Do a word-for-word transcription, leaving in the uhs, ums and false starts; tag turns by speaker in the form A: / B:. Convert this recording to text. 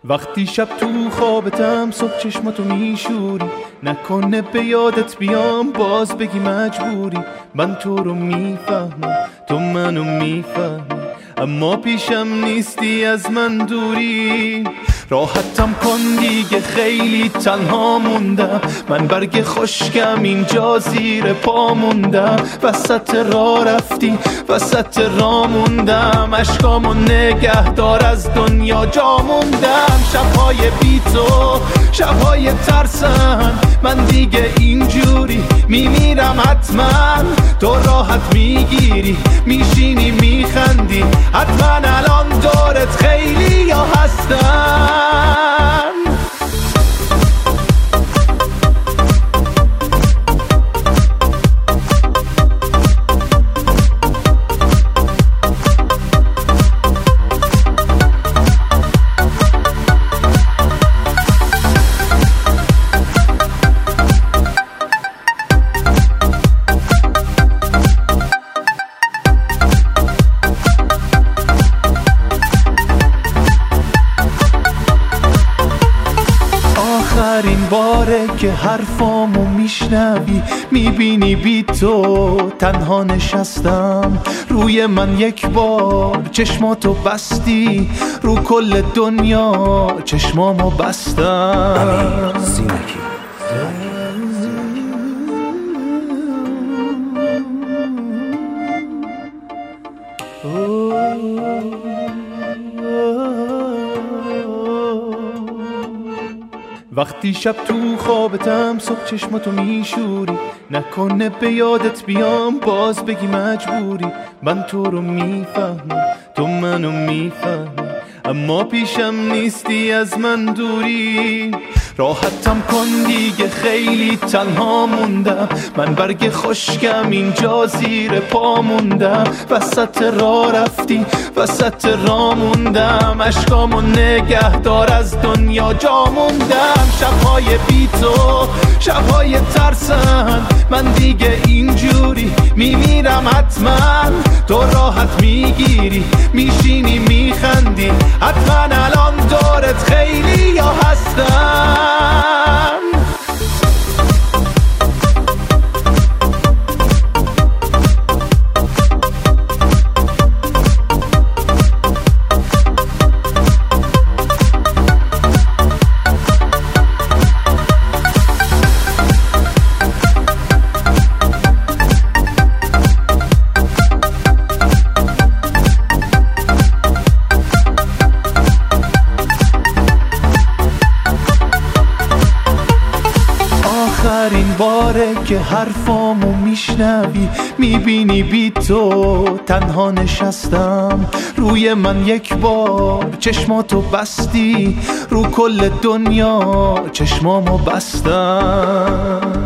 A: وقتی شب تو خوابتم صبح چشماتو میشوری، نکنه به یادت بیام باز بگی مجبوری. من تو رو میفهمم تو منو میفهمی، اما پیشم نیستی از من دوری. راحتم کن دیگه خیلی تنها موندم، من برگ خشکم اینجا زیر پا موندم. وسط راه رفتی وسط راه موندم، اشکامو نگه دار از دنیا جا موندم. شبهای بی تو شبهای ترسن، من دیگه اینجوری میمیرم حتما. تو راحت میگیری میشینی میخندی، حتما الان دورت خیلی یا هستن. آخرین باره که حرفامو میشنوی، میبینی بی تو تنها نشستم. روی من یک بار چشماتو بستی، رو کل دنیا چشمامو بستم.
B: امیر زینکی
A: وقتی شب تو خوابتم صبح چشماتو میشوری، نکنه به یادت بیام باز بگی مجبوری. من تو رو میفهمم تو منو میفهمی، اما پیشم نیستی از من دوری. راحتم کن دیگه خیلی تنها موندم، من برگ خشکم اینجا زیر پا موندم. وسط راه رفتی وسط راه موندم، اشکامو نگه دار از دنیا جا موندم. شبهای بی تو شبهای ترسن، من دیگه اینجوری میمیرم حتما. تو راحت میگیری میشینی میخندی، حتما الان دورت خیلی یا هستن. آخرین باره که حرفامو میشنوی، میبینی بی تو تنها نشستم. روی من یک بار چشماتو بستی، رو کل دنیا چشمامو بستم.